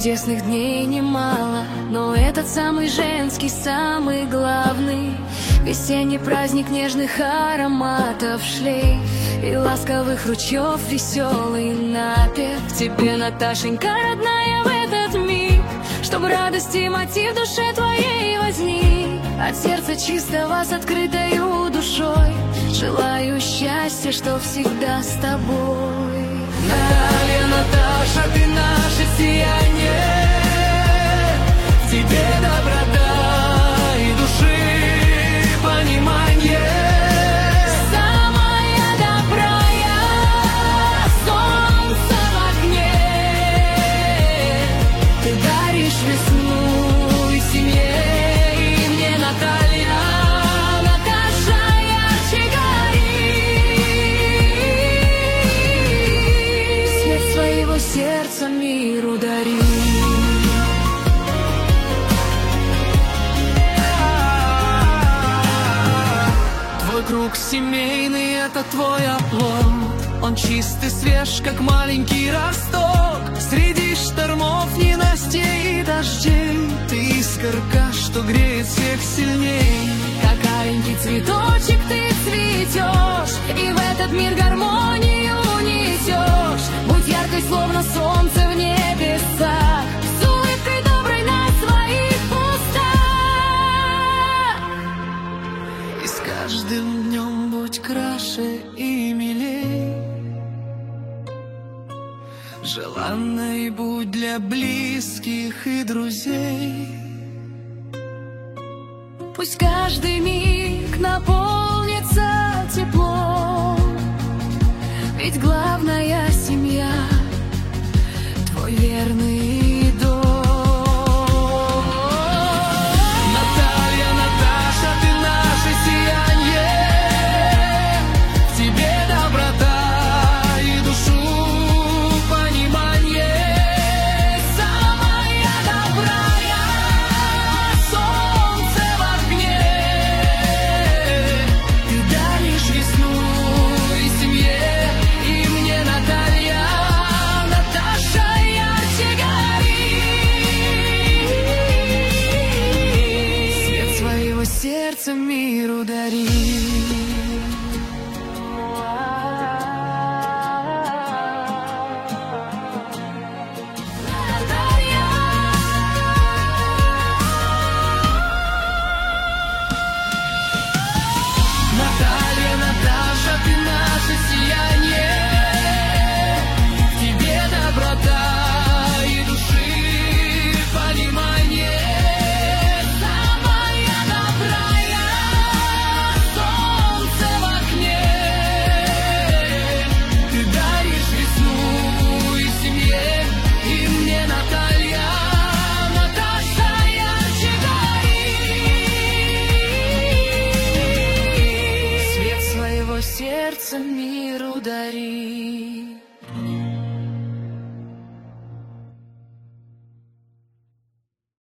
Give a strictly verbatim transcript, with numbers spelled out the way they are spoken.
Чудесных дней немало, но этот самый женский, самый главный. Весенний праздник нежных ароматов, шлейф и ласковых ручьев, веселый напев. Тебе, Наташенька, родная, в этот миг, чтобы радости мотив в душе твоей возник. От сердца чистого с открытою душой желаю счастья, что всегда с тобой. Наталья, Наташа, ты наше сияние, в тебе доброта и души понимание. Самая добрая, солнце в огне. Ты даришь весну и семье, и мне, Наталья, Наташа, ярче гори. Свет своего сердца миру дари. Круг семейный — это твой оплот. Он чист и свеж, как маленький росток. Среди штормов, ненастей и дождей ты искорка, что греет всех сильней. Как маленький цветочек ты цветешь, и в этот мир гармонию несешь. Будь яркой, словно солнце в небесах, с улыбкой доброй на своих устах. И с каждым днем будь краше и милей, желанной будь для близких и друзей. Пусть каждый миг наполнится теплом, ведь главная семья — твой верный